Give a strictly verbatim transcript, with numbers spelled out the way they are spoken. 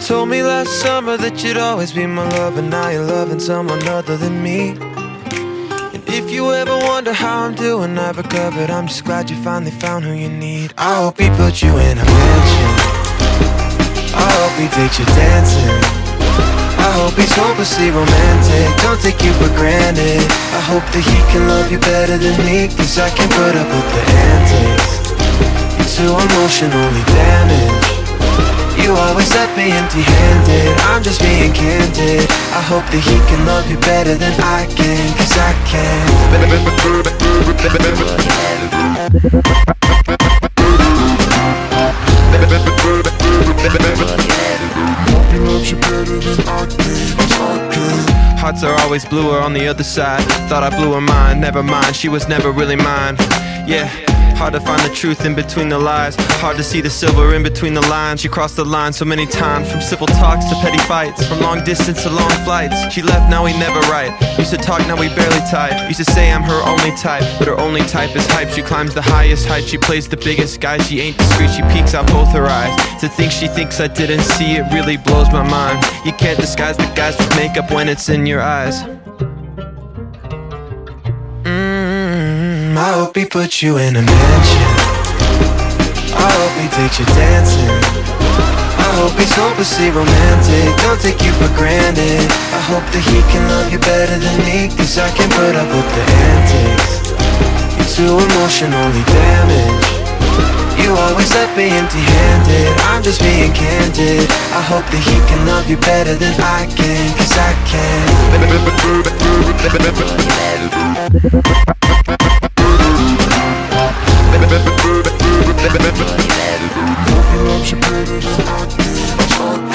told me last summer that you'd always be my love, and now you're loving someone other than me. And if you ever wonder how I'm doing, I've recovered. I'm just glad you finally found who you need. I hope he put you in a mansion. I hope he takes you dancing. I hope he's hopelessly romantic. Don't take you for granted. I hope that he can love you better than me, cause I can't put up with the antics. You're too emotionally damaged. You always left me empty-handed. I'm just being candid. I hope that he can love you better than I can, cause I can. Hearts are always bluer on the other side. Thought I blew her mind, never mind, she was never really mine. Yeah, hard to find the truth in between the lies. Hard to see the silver in between the lines. She crossed the line so many times, from civil talks to petty fights, from long distance to long flights. She left, now we never write. Used to talk, now we barely type. Used to say I'm her only type, but her only type is hype. She climbs the highest height, she plays the biggest guy. She ain't discreet, she peeks out both her eyes. To think she thinks I didn't see it really blows my mind. You can't disguise the guys with makeup when it's in your eyes. Mm-hmm. I hope he puts you in a mansion. I hope he takes you dancing. I hope he's hopelessly romantic. Don't take you for granted. I hope that he can love you better than me, cause I can't put up with the antics. You're too emotionally damaged. You always left me empty-handed. I'm just being candid. I hope that he can love you better than I can, cause I can. Hope he loves you better than I can.